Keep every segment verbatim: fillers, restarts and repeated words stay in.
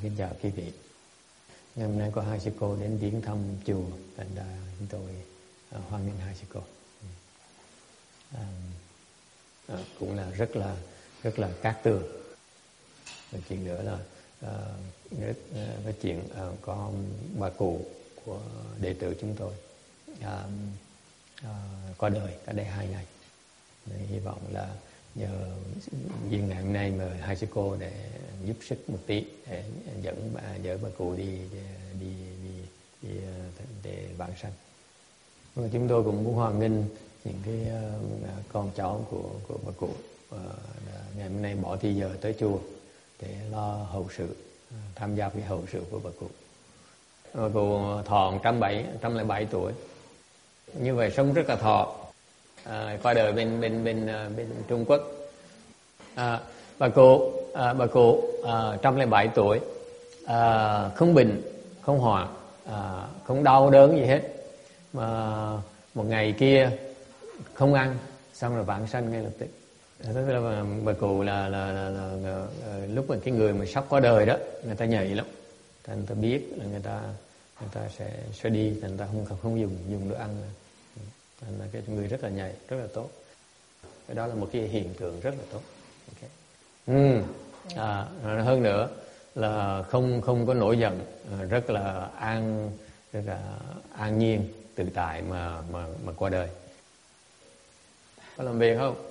Kính chào quý vị. Ngày hôm nay có hai sư cô đến viếng thăm chùa, thành ra chúng tôi à, hoan nghênh hai sư cô. À, à, cũng là rất là rất là cát tường. Một chuyện nữa là à, rất, à, cái chuyện à, có bà cụ của đệ tử chúng tôi à, à, qua đời cách đây hai ngày. Nên hy vọng là nhờ duyên ngày hôm nay mời hai sư cô để giúp sức một tí để dẫn bà dẫn bà cụ đi đi đi đi, đi để vãng sanh. Và chúng tôi cũng muốn hoan nghênh những cái uh, con cháu của của bà cụ uh, ngày hôm nay bỏ thì giờ tới chùa để lo hậu sự, uh, tham gia cái hậu sự của bà cụ. Bà cụ thọ một trăm bảy một trăm lẻ bảy tuổi, như vậy sống rất là thọ. À, qua đời bên bên bên bên Trung Quốc. À, bà cụ à, bà cụ một trăm lẻ bảy tuổi, à, không bệnh không hoạn, à, không đau đớn gì hết, mà một ngày kia không ăn xong rồi vãng sanh ngay lập tức. Tức là bà, bà cụ là, là, là, là, là, là lúc mà cái người mà sắp qua đời đó, người ta nhạy lắm, thành người ta biết là người ta người ta sẽ sẽ đi, thành người ta không không dùng dùng đồ ăn nữa. Thành là cái người rất là nhạy, rất là tốt. Cái đó là một cái hiện tượng rất là tốt. Okay. Ừ. À, hơn nữa là không không có nổi giận, rất là an rất là an nhiên tự tại mà mà mà qua đời. Có làm việc không?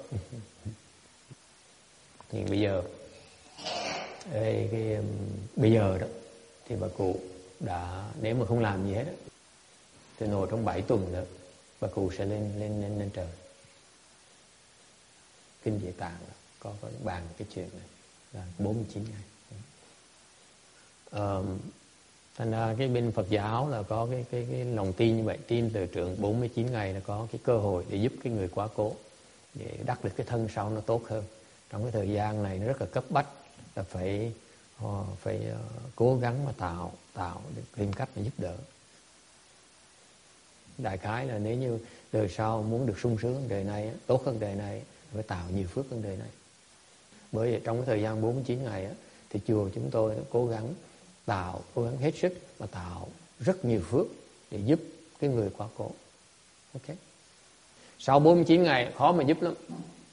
Nhưng bây giờ cái, cái bây giờ đó thì bà cụ đã, nếu mà không làm gì hết đó, thì ngồi trong bảy tuần nữa bà cụ sẽ lên lên lên lên trời. Kinh Địa Tạng có có bàn cái chuyện này là bốn mươi chín ngày. Uh, thành ra cái bên Phật giáo là có cái cái cái lòng tin như vậy, tin từ trường bốn mươi chín ngày là có cái cơ hội để giúp cái người quá cố để đắc được cái thân sau nó tốt hơn. Trong cái thời gian này nó rất là cấp bách, là phải uh, phải uh, cố gắng mà tạo tạo được tìm cách để giúp đỡ. Đại khái là nếu như đời sau muốn được sung sướng đời này, tốt hơn đời này, phải tạo nhiều phước hơn đời này. Bởi vậy trong cái thời gian bốn mươi chín ngày thì chùa chúng tôi cố gắng tạo, cố gắng hết sức mà tạo rất nhiều phước để giúp cái người quá cố. Ok. Sau bốn mươi chín ngày khó mà giúp lắm.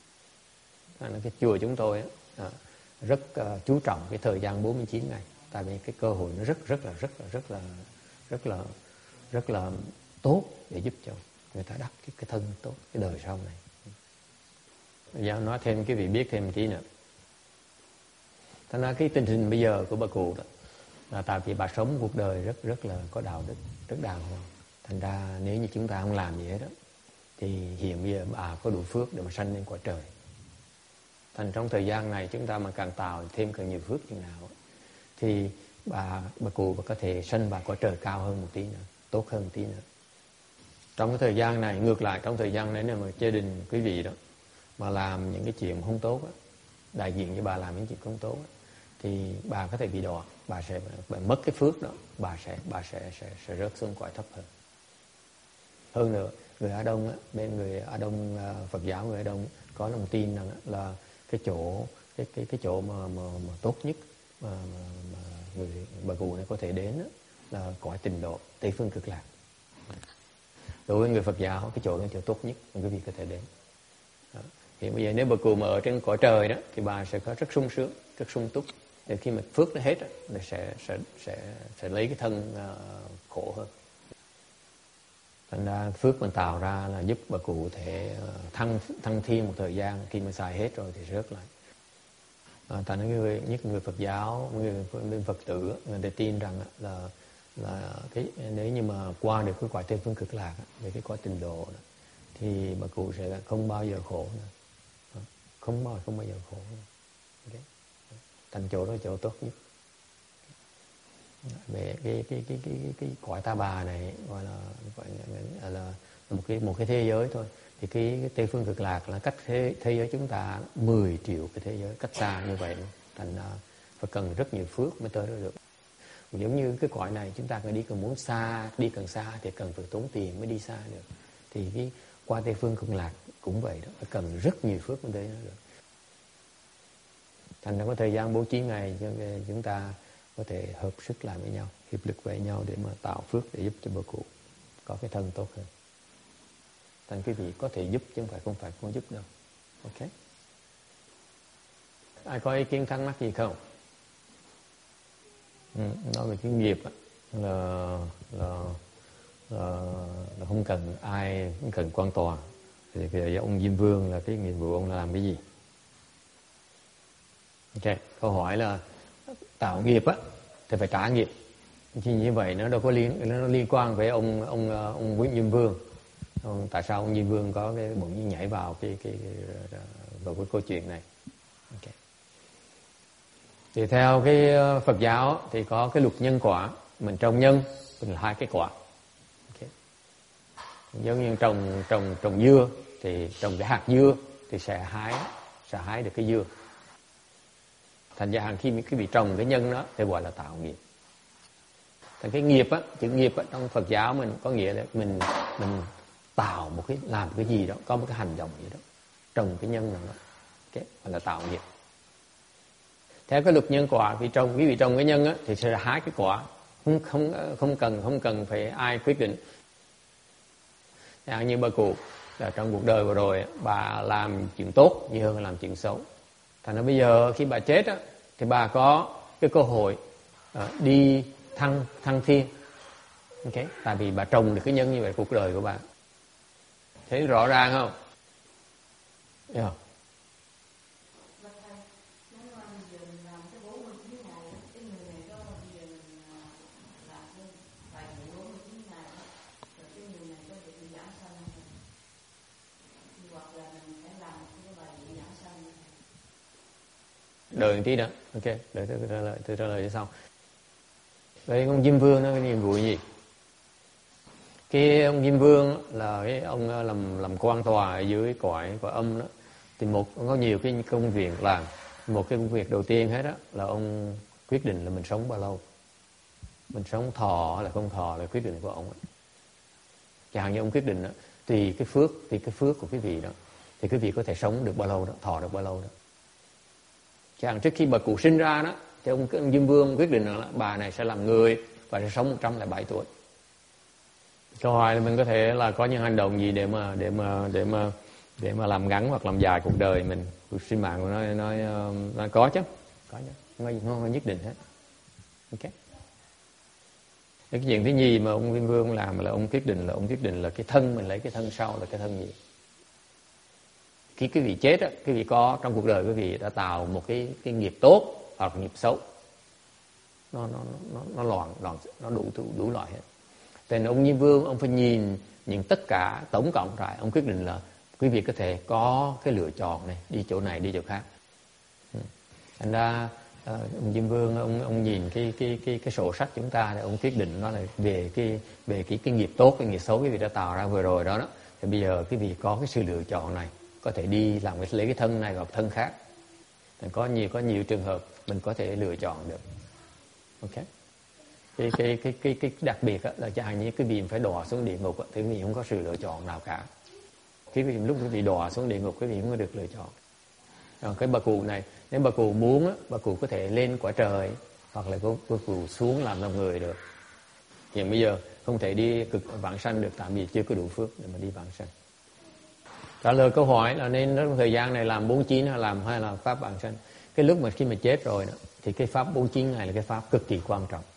Cái chùa chúng tôi rất chú trọng cái thời gian bốn mươi chín ngày, tại vì cái cơ hội nó rất rất là rất là rất là rất là rất là tốt để giúp cho người ta đắc cái, cái thân tốt, cái đời sau này. Bây giờ nói thêm cái vị biết thêm một tí nữa. Thành ra cái tình hình bây giờ của bà cụ đó là tại vì bà sống cuộc đời rất rất là có đạo đức, rất đàng hoàng. Thành ra nếu như chúng ta không làm gì hết đó, thì hiện bây giờ bà có đủ phước để mà sanh lên quả trời. Thành trong thời gian này chúng ta mà càng tạo thêm càng nhiều phước chừng nào thì bà bà cụ bà có thể sanh bà quả trời cao hơn một tí nữa, tốt hơn một tí nữa. Trong cái thời gian này, ngược lại trong thời gian này nếu mà gia đình quý vị đó mà làm những cái chuyện không tốt đó, đại diện cho bà làm những chuyện không tốt đó, thì bà có thể bị đọa, bà sẽ bà mất cái phước đó, bà sẽ bà sẽ sẽ, sẽ rớt xuống cõi thấp hơn. Hơn nữa, người Á Đông á, bên người Á Đông Phật giáo người Á Đông có lòng tin rằng là cái chỗ cái cái cái chỗ mà mà, mà tốt nhất mà, mà, mà người bà cụ này có thể đến đó, là cõi Tịnh Độ, Tây Phương Cực Lạc. Đối với người Phật giáo cái chỗ đó là chỗ tốt nhất mà quý vị có thể đến. Đó. Thì bây giờ nếu bà cụ mà ở trên cõi trời đó thì bà sẽ có rất sung sướng, rất sung túc. Để khi mà phước nó hết đó, thì sẽ sẽ sẽ sẽ lấy cái thân uh, khổ hơn. Thành ra phước mình tạo ra là giúp bà cụ thể uh, thăng thăng thiên một thời gian, khi mà xài hết rồi thì rớt lại. Uh, thành ra người nhất người Phật giáo, người bên Phật tử người ta tin rằng là là cái nếu như mà qua được cái quả Tây Phương Cực Lạc về cái quả Tịnh Độ đó, thì bà cụ sẽ không bao giờ khổ nữa, không bao không bao giờ khổ nữa. Okay. Thành chỗ đó chỗ tốt nhất. Về cái cái cái cái cái, cái quả Ta Bà này gọi là gọi là, là một cái một cái thế giới thôi. Thì cái, cái Tây Phương Cực Lạc là cách thế thế giới chúng ta mười triệu cái thế giới, cách xa như vậy. Thành ra phải cần rất nhiều phước mới tới đó được. Giống như cái cõi này chúng ta cần đi cần muốn xa, đi cần xa thì cần phải tốn tiền mới đi xa được. Thì cái qua Tây Phương Cực Lạc cũng vậy đó, phải cần rất nhiều phước mới tới đó được. Thành ra có thời gian bố trí ngày cho chúng ta có thể hợp sức lại với nhau, hiệp lực với nhau để mà tạo phước để giúp cho bà cụ có cái thân tốt hơn. Thành quý vị có thể giúp chứ không phải không phải không giúp đâu. Ok. Ai có ý kiến thắc mắc gì không? Ừ, nói về cái nghiệp là, là, là, là không cần ai, không cần quan tòa. Thì bây giờ ông Diêm Vương là cái nhiệm vụ ông là làm cái gì? Ok, câu hỏi là tạo nghiệp á thì phải trả nghiệp. Thì như vậy nó đâu có liên nó liên quan với ông ông ông Nguyễn Diêm Vương. Ông, tại sao ông Diêm Vương có cái bỗng nhiên nhảy vào cái cái, cái vào cái câu chuyện này? Okay. Thì theo cái Phật giáo thì có cái luật nhân quả, mình trồng nhân mình là hai cái quả. Okay. Giống như trồng trồng trồng dưa thì trồng cái hạt dưa thì sẽ hái sẽ hái được cái dưa. Thành ra khi cái vị trồng cái nhân đó thì gọi là tạo nghiệp. Thành cái nghiệp á, chữ nghiệp á trong Phật giáo mình có nghĩa là mình mình tạo một cái làm cái gì đó, có một cái hành động gì đó, trồng cái nhân nào đó, okay, gọi là tạo nghiệp. Theo cái luật nhân quả, vì trồng quý vị trồng cái nhân á thì sẽ hái cái quả, không không không cần không cần phải ai quyết định. Như bà cụ là trong cuộc đời vừa rồi bà làm chuyện tốt nhiều hơn là làm chuyện xấu. Thành ra bây giờ khi bà chết á thì bà có cái cơ hội uh, đi thăng thăng thiên. Ok, tại vì bà trồng được cái nhân như vậy cuộc đời của bà. Thấy rõ ràng không? Yeah. Đợi một tí nữa. Ok, đợi tôi trả lời, tôi trả lời sau. Vậy ông Diêm Vương nó có nhiệm vụ gì? Cái ông Diêm Vương là cái ông làm làm quan tòa ở dưới cõi cõi âm đó. Thì một có nhiều cái công việc làm. Một cái công việc đầu tiên hết đó là ông quyết định là mình sống bao lâu. Mình sống thọ hay là không thọ là quyết định của ông. Chẳng hạn như ông quyết định đó, tùy cái phước, tùy cái phước của cái vị đó thì cái vị có thể sống được bao lâu đó, thọ được bao lâu đó. Chẳng trước khi bà cụ sinh ra đó thì ông, ông Diêm Vương quyết định là bà này sẽ làm người và sẽ sống một trăm lẻ bảy tuổi. Câu hỏi là mình có thể là có những hành động gì để mà để mà để mà để mà làm ngắn hoặc làm dài cuộc đời mình, cuộc sinh mạng của nó nó, nó có chứ, có chứ, không có, không có nhất định hết. Ok. Cái chuyện thứ nhì mà ông Diêm Vương làm là ông quyết định là ông quyết định là cái thân mình lấy cái thân sau là cái thân gì. Khi cái vị chết á, cái vị có trong cuộc đời cái vị đã tạo một cái cái nghiệp tốt hoặc nghiệp xấu, nó nó nó nó loạn loạn nó đủ đủ, đủ loại hết. Nên ông Diêm Vương ông phải nhìn những tất cả tổng cộng lại, ông quyết định là quý vị có thể có cái lựa chọn này, đi chỗ này đi chỗ khác. Thành ra ông Diêm Vương ông ông nhìn cái cái cái cái sổ sách chúng ta để ông quyết định nó là về cái về cái cái nghiệp tốt cái nghiệp xấu quý vị đã tạo ra vừa rồi đó đó. Thì bây giờ quý vị có cái sự lựa chọn này, có thể đi làm cái lấy cái thân này hoặc thân khác. Có nhiều có nhiều trường hợp mình có thể lựa chọn được. Ok. Cái cái cái cái cái đặc biệt là chẳng hạn như cái vị phải đọa xuống địa ngục thì quý vị không có sự lựa chọn nào cả. Cái vị lúc quý vị đọa xuống địa ngục quý vị không có được lựa chọn. Còn cái bà cụ này nếu bà cụ muốn á, bà cụ có thể lên quả trời hoặc là bà cụ xuống làm làm người được. Nhưng bây giờ không thể đi cực vãng sanh được, tại vì chưa có đủ phước để mà đi vãng sanh. Trả lời câu hỏi là nên trong thời gian này làm bốn mươi chín hay làm hay là pháp vãng sanh. Cái lúc mà khi mà chết rồi đó, thì cái pháp bốn mươi chín này là cái pháp cực kỳ quan trọng.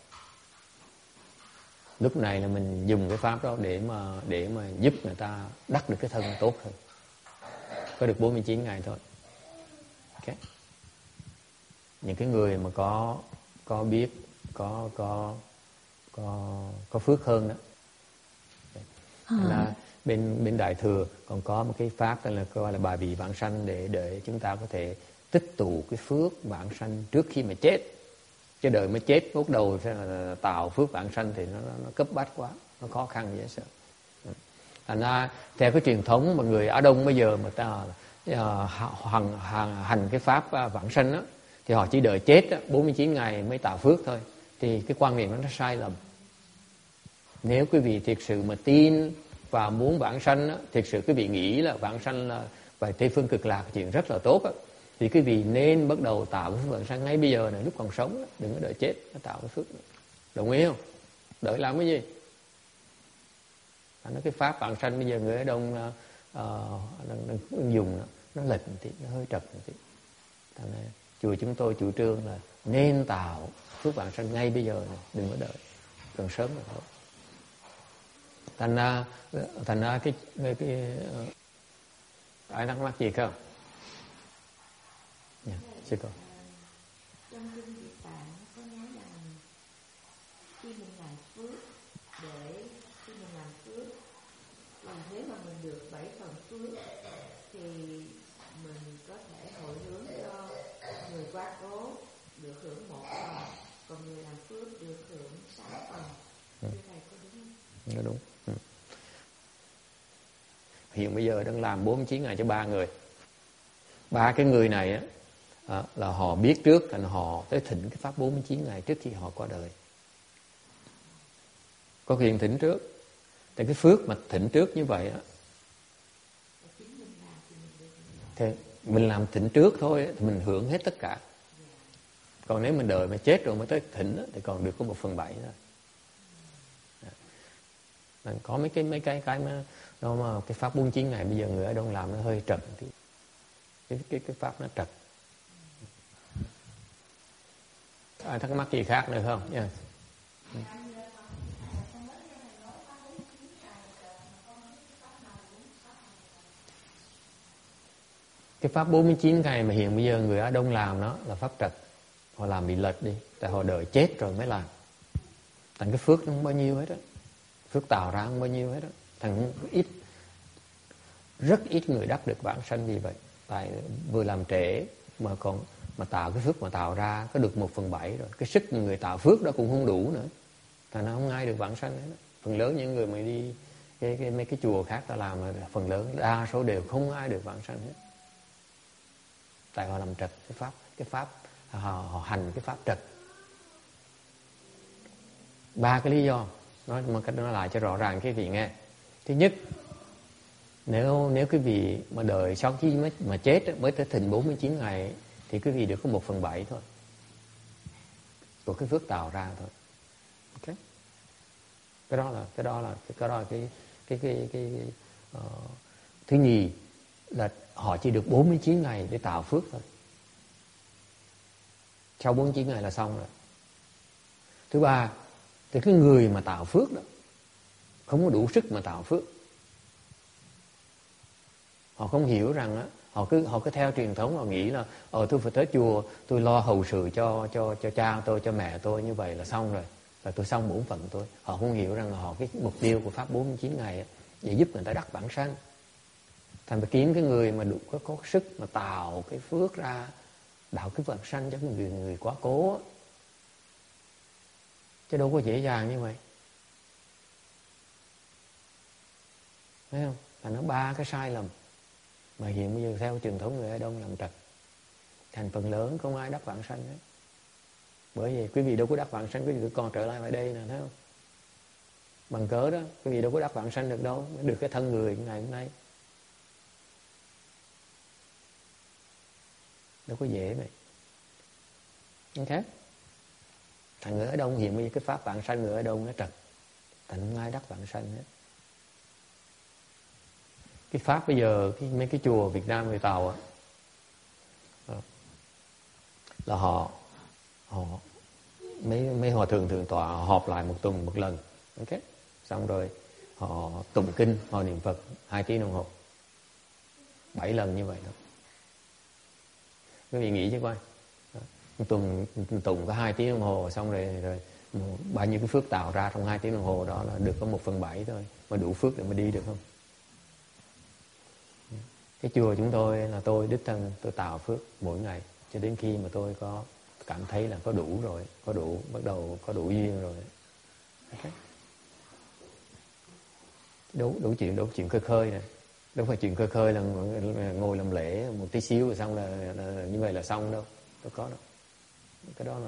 Lúc này là mình dùng cái pháp đó để mà để mà giúp người ta đắc được cái thân tốt hơn. Có được bốn mươi chín ngày thôi. Okay. Những cái người mà có có biết có có có có phước hơn đó. Okay. Là bên bên Đại Thừa còn có một cái pháp là gọi là bài vị vãng sanh để để chúng ta có thể tích tụ cái phước vãng sanh trước khi mà chết. Chứ đời mới chết lúc đầu sẽ là tạo phước vãng sanh thì nó nó cấp bách quá, nó khó khăn dễ sợ. Thành ra theo cái truyền thống mà người Á Đông bây giờ mà ta uh, hành, hành hành cái pháp uh, vãng sanh đó, thì họ chỉ đợi chết đó, bốn mươi chín ngày mới tạo phước thôi. Thì cái quan niệm đó nó sai lầm. Nếu quý vị thiệt sự mà tin và muốn vãng sanh đó, thiệt sự quý vị nghĩ là vãng sanh là về Tây Phương Cực Lạc chuyện rất là tốt đó, Thì quý vị nên bắt đầu tạo cái phước vãng sanh ngay bây giờ này, lúc còn sống đó. Đừng có đợi chết nó tạo cái phước. Đồng ý không? Đợi làm cái gì? Nó cái pháp vãng sanh bây giờ người ở Đông uh, đang, đang dùng nó, nó lệch một tí, nó hơi trật một tí. Thành ra chùa chúng tôi chủ trương là nên tạo phước vãng sanh ngay bây giờ này, đừng có đợi, cần sớm là thôi. Thành ra thành ra cái cái, cái uh, ai thắc mắc gì không? Yeah, sư cô. Trong kinh Địa Tạng có nói rằng khi mình làm phước, để khi mình làm phước thì nếu mà mình được bảy phần phước thì mình có thể hồi hướng cho người quá cố được hưởng một phần, còn người làm phước được hưởng sáu phần. Như thầy có đúng không? Nó đúng. Ừ. Hiện bây giờ đang làm bốn mươi chín ngày cho ba người. Ba cái người này á, à, là họ biết trước, thành họ tới thỉnh cái pháp bốn mươi chín ngày trước khi họ qua đời. Có quyền thỉnh trước. Tại cái phước mà thỉnh trước như vậy á, thì mình làm thỉnh trước thôi thì mình hưởng hết tất cả. Còn nếu mình đợi mà chết rồi mới tới thỉnh á, thì còn được có một phần bảy thôi. Có mấy cái mấy cái cái mà, đó mà cái pháp bốn mươi chín ngày bây giờ người ở Đông làm nó hơi trật thì cái cái cái pháp nó trật. Ai thắc mắc gì khác nữa không? Yeah. Ừ. Cái pháp bốn mươi chín ngày mà hiện bây giờ người Á Đông làm đó là pháp trật. Họ làm bị lệch đi, tại họ đợi chết rồi mới làm. Thành cái phước nó không bao nhiêu hết á. Phước tạo ra không bao nhiêu hết á. Thành ít, rất ít người đắc được vãng sanh vì vậy. Tại vừa làm trễ mà còn mà tạo cái phước mà tạo ra có được một phần bảy rồi. Cái sức người tạo phước đó cũng không đủ nữa. Thành nó không ai được vãng sanh hết. Phần lớn những người mà đi cái, cái, mấy cái chùa khác ta làm, phần lớn đa số đều không ai được vãng sanh hết. Tại họ làm trật cái pháp, cái pháp họ, họ hành cái pháp trật. Ba cái lý do nói một cách nói lại cho rõ ràng quý vị nghe. Thứ nhất, nếu nếu quý vị mà đợi sau khi mới, mà chết mới tới thìn bốn mươi chín ngày thì quý vị được có một phần bảy thôi của cái phước tạo ra thôi. Ok, cái đó là cái đó là cái đó là cái cái cái, cái, cái uh, thứ nhì là họ chỉ được bốn mươi chín ngày để tạo phước thôi. Sau bốn mươi chín ngày là xong rồi. Thứ ba, thì cái người mà tạo phước đó không có đủ sức mà tạo phước. Họ không hiểu rằng á, họ cứ họ cứ theo truyền thống, họ nghĩ là ờ tôi phải tới chùa, tôi lo hậu sự cho cho cho cha tôi, cho mẹ tôi, như vậy là xong rồi, là tôi xong bổn phận tôi. Họ không hiểu rằng là họ cái mục tiêu của pháp bốn mươi chín ngày á, để giúp người ta đắc vãng sanh. Thành phải kiếm cái người mà đủ có, có sức mà tạo cái phước ra, đạo cái vãng sanh cho người người quá cố á. Chứ đâu có dễ dàng như vậy. Thấy không? Là nó ba cái sai lầm mà hiện bây giờ theo truyền thống người ở Đông làm trật. Thành phần lớn không ai đắc vãng sanh hết. Bởi vì quý vị đâu có đắc vãng sanh, quý vị cứ còn trở lại ở đây nè, thấy không? Bằng cớ đó, quý vị đâu có đắc vãng sanh được đâu, mới được cái thân người ngày hôm nay. Đâu có dễ vậy. Ok? Thành người ở Đông hiện bây giờ cái pháp vãng sanh người ở Đông nó trật. Thành không ai đắc vãng sanh hết. Cái pháp bây giờ cái, mấy cái chùa Việt Nam người Tàu á, là họ họ mấy mấy hòa thượng thượng tọa họ họp lại một tuần một lần, ok, xong rồi họ tụng kinh, họ niệm Phật hai tiếng đồng hồ, bảy lần như vậy đó. Quý vị nghĩ chứ coi, một tuần tụng có hai tiếng đồng hồ, xong rồi rồi bao nhiêu cái phước tạo ra trong hai tiếng đồng hồ đó là được có một phần bảy thôi, mà đủ phước để mà đi được không? Cái chùa chúng tôi là tôi đích thân tôi tạo phước mỗi ngày cho đến khi mà tôi có cảm thấy là có đủ rồi, có đủ, bắt đầu có đủ duyên rồi. Okay. Đủ, đủ chuyện, đủ chuyện khơi khơi nè. Đâu phải chuyện khơi khơi là ngồi làm lễ một tí xíu rồi xong là, là như vậy là xong đâu. Đâu có đâu. Cái đó là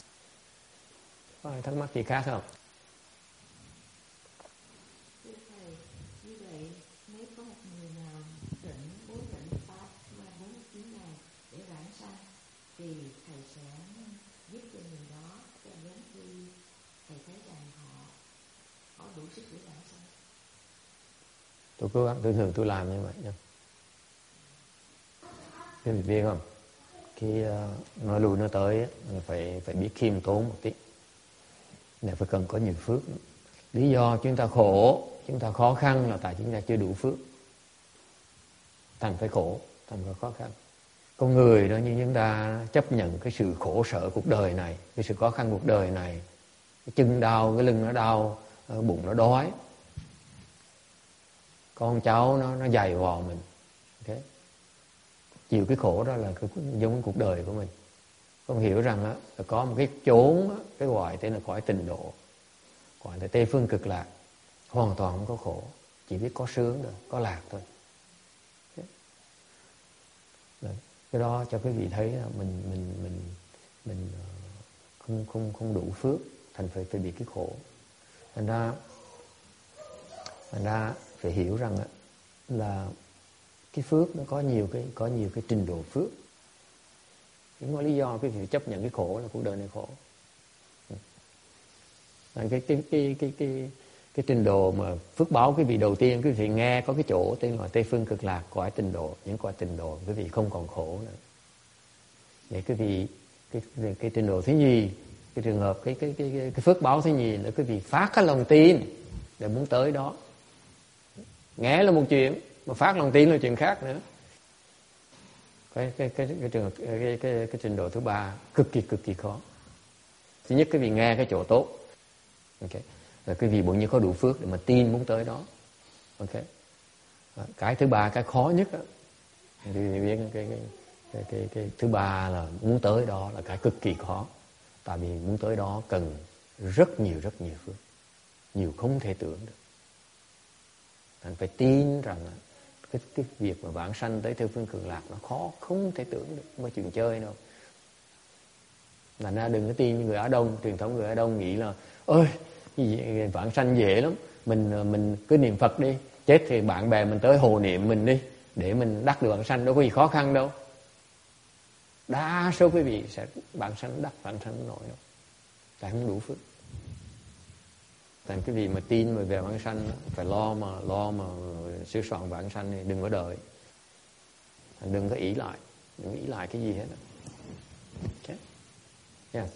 có ai thắc mắc gì khác không? Nếu có một người nào định bố định pháp mà bốn mươi chín ngày để làm thì thầy sẽ giúp cho người đó cho đến khi thầy thấy rằng họ có đủ sức để vãng sanh. Tôi cố gắng, tôi thường tôi làm như vậy nha. Cái việc biết không? Khi uh, nói lui nó tới mình phải phải biết khiêm tốn một tí. Để phải cần có nhiều phước. Lý do chúng ta khổ, chúng ta khó khăn là tại chúng ta chưa đủ phước. Thành phải khổ, thành phải khó khăn. Con người đó, như chúng ta chấp nhận cái sự khổ sở cuộc đời này, cái sự khó khăn cuộc đời này, cái chân đau, cái lưng nó đau, cái bụng nó đói, con cháu nó nó dày vò mình, okay. Chịu cái khổ đó là cái, giống cái cuộc đời của mình. Con hiểu rằng á, là có một cái chốn á, cái gọi tên là cõi tịnh độ, gọi là Tây Phương Cực Lạc, hoàn toàn không có khổ, chỉ biết có sướng thôi, có lạc thôi. Đấy. Cái đó cho quý vị thấy là mình mình mình mình không không không đủ phước, thành phải phải bị cái khổ. Thành ra thành ra phải hiểu rằng là cái phước nó có nhiều cái có nhiều cái trình độ phước. Đúng có lý do quý vị chấp nhận cái khổ là cuộc đời này khổ. Cái cái cái cái cái cái, cái trình độ mà phước báo quý vị đầu tiên quý vị nghe có cái chỗ tên là Tây Phương Cực Lạc, cõi tịnh độ, những cõi tịnh độ quý vị không còn khổ nữa. Để quý vị cái cái, cái trình độ thứ nhì, cái trường hợp cái cái cái cái, cái phước báo thứ nhì là quý vị phát cái lòng tin để muốn tới đó. Nghe là một chuyện, mà phát lòng tin là chuyện khác nữa. Cái cái cái cái trường cái cái, cái, cái trình độ thứ ba cực kỳ cực kỳ khó. Thứ nhất quý vị nghe cái chỗ tốt, ok, rồi quý vị bỗng nhiên có đủ phước để mà tin muốn tới đó, ok. Cái thứ ba, cái khó nhất đó, quý vị biết cái cái cái cái, cái thứ ba là muốn tới đó là cái cực kỳ khó, tại vì muốn tới đó cần rất nhiều rất nhiều phước, nhiều không thể tưởng được. Bạn phải tin rằng cái cái việc mà vãng sanh tới Tây Phương Cực Lạc nó khó không thể tưởng được, không phải chuyện chơi đâu. Thành ra đừng có tin như người Á Đông, truyền thống người Á Đông nghĩ là ơi vãng sanh dễ lắm, mình mình cứ niệm Phật đi, chết thì bạn bè mình tới hộ niệm mình đi để mình đắc được vãng sanh, đâu có gì khó khăn đâu. Đa số quý vị sẽ vãng sanh đắc vãng sanh nổi đâu, tại không đủ phước. Tại quý vị mà tin mà về vãng sanh phải lo mà lo mà sửa soạn vãng sanh thì đừng có đợi, đừng có ý lại, đừng có ý lại cái gì hết. Okay. Yes.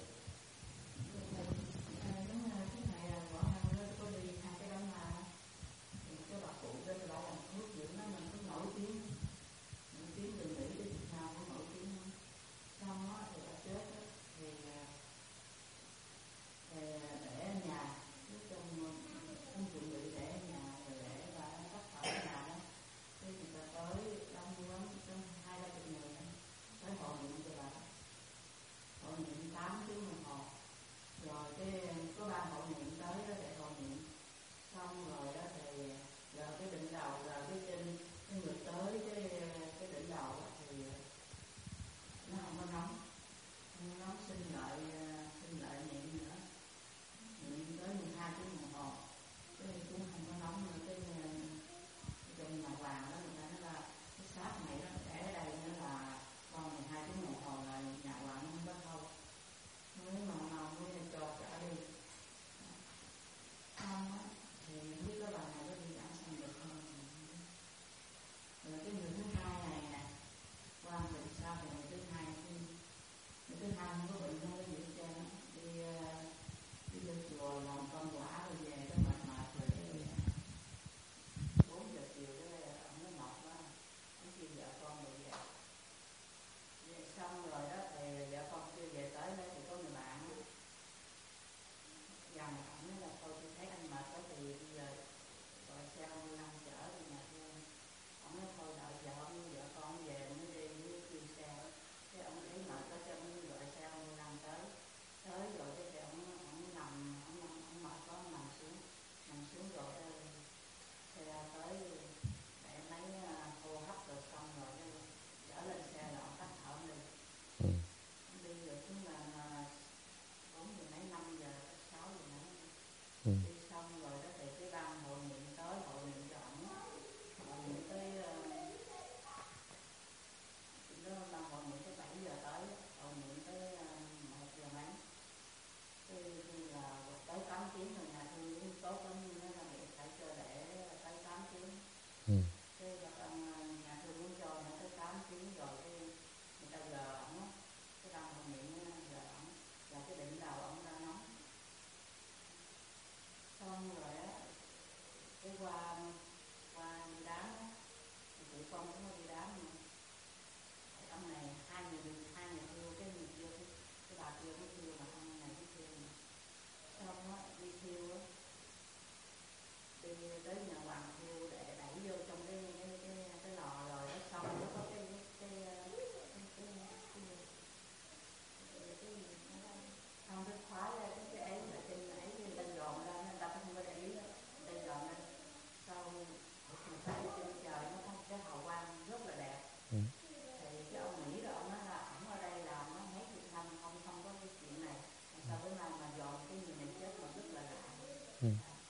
Ừ.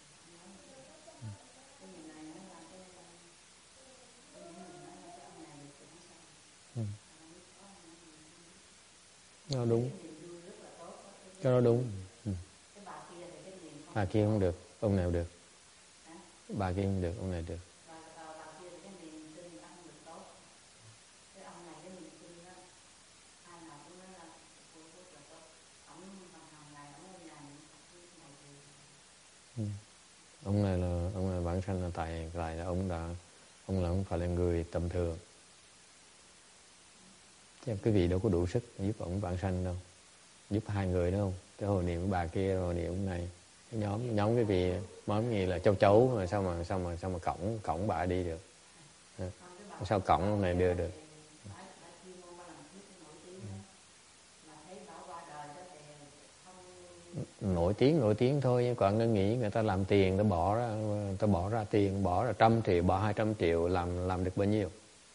Ừ. Nó đúng, cái đó đúng. Ừ. Bà kia không được, ông nào được. Bà kia không được, ông này được. Ừ. Ông này là ông này bản sanh là tại tại là ông đã ông là không phải là người tầm thường, chứ cái vị đâu có đủ sức giúp ông bản sanh đâu, giúp hai người đó không, cái hồi niệm bà kia hồi niệm ông này, cái nhóm nhóm cái vị món gì là châu chấu mà sao mà sao mà sao mà cõng cõng bà đi được, sao cõng ông này đưa được. Nổi tiếng nổi tiếng thôi, còn nó nghĩ người ta làm tiền, ta bỏ ra người ta bỏ ra tiền, bỏ ra trăm triệu, bỏ hai trăm triệu làm làm được bao nhiêu?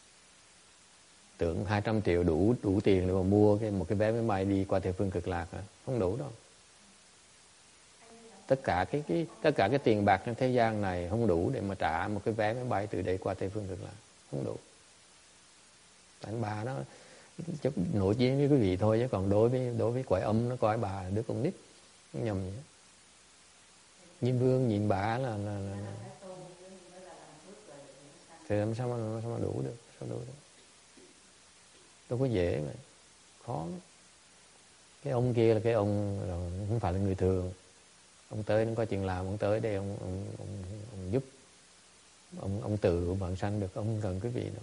Tưởng hai trăm triệu đủ đủ tiền để mà mua cái một cái vé máy bay đi qua Tây phương Cực Lạc hả? Không đủ đâu. Tất cả cái cái tất cả cái tiền bạc trên thế gian này không đủ để mà trả một cái vé máy bay từ đây qua Tây phương Cực Lạc, không đủ. Anh bà nó chút nổi tiếng với quý vị thôi, chứ còn đối với đối với quái âm nó coi bà là đứa con nít, nhầm vậy. Diêm Vương nhìn bà là là, là, là. Thì làm sao mà làm sao mà đủ được, sao đủ được? Đâu có dễ mà, khó lắm. Cái ông kia là cái ông không phải là người thường, ông tới nó có chuyện làm, ông tới đây ông ông, ông, ông giúp, ông ông tự bạn sanh được, ông không cần cái vị đâu.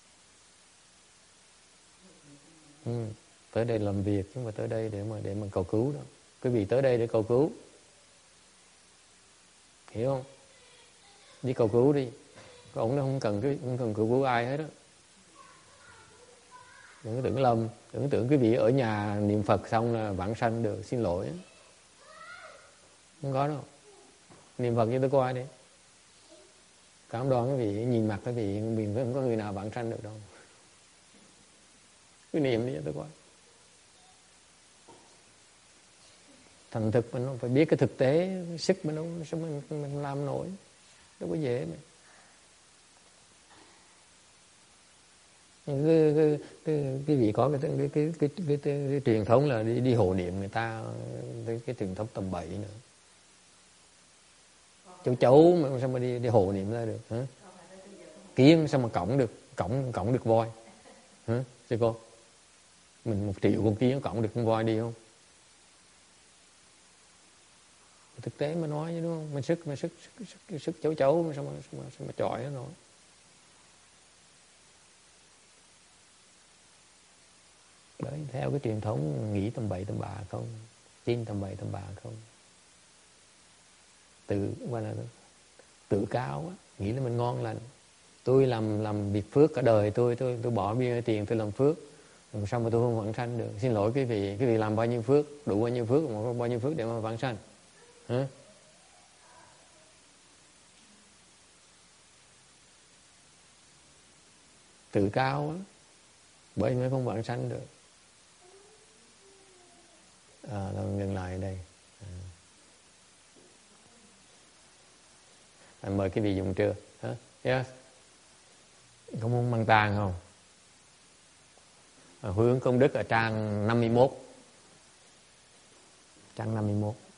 Ừ, tới đây làm việc chứ không phải tới đây để mà để mà cầu cứu đâu. Cái vị tới đây để cầu cứu, hiểu không? Đi cầu cứu đi, ông nó không cần cái không cần cầu cứu ai hết đó. Đừng có tưởng lầm, đừng có tưởng cái vị ở nhà niệm Phật xong là vãng sanh được, xin lỗi. Không có đâu. Niệm Phật cho tôi coi đi. Cảm đoan cái vị nhìn mặt cái vị mình không có người nào vãng sanh được đâu. Cứ niệm đi cho tôi coi. Thành thực mình phải biết cái thực tế, sức mình đâu sao mình, mình làm nổi. Đâu có dễ mà. Cái, cái, cái, cái vị có cái cái cái cái, cái, cái, cái, cái truyền thống là đi đi hộ niệm người ta, cái, cái truyền thống tầm bậy nữa. Cháu cháu mà sao mà đi đi hộ niệm ra được hả? Kiến sao mà cõng được cõng cõng được voi hả? Chứ cô mình một triệu con kiến cõng được con voi đi không? Thực tế mà nói chứ đúng không? Mình sức mình sức sức, sức, sức cháu cháu mà sao mà sao mà, sao mà chọi nó nổi. Đấy, theo cái truyền thống nghĩ tầm bậy tầm bạ không, tin tầm bậy tầm bạ không, tự gọi là tự cao á, nghĩ là mình ngon lành. Tôi làm làm việc phước cả đời, tôi tôi tôi bỏ bao nhiêu tiền tôi làm phước, làm sao mà tôi không vãng sanh được? Xin lỗi quý vị, quý vị làm bao nhiêu phước, đủ bao nhiêu phước mà bao nhiêu phước để mà vãng sanh hả? Tự cao á, bởi mới không vãng sanh được. À, rồi ngừng lại đây. À. Anh mời cái vị dùng trưa hả? Yes. Có muốn mang tang không? À, hướng công đức ở trang năm mươi mốt, trang năm mươi mốt.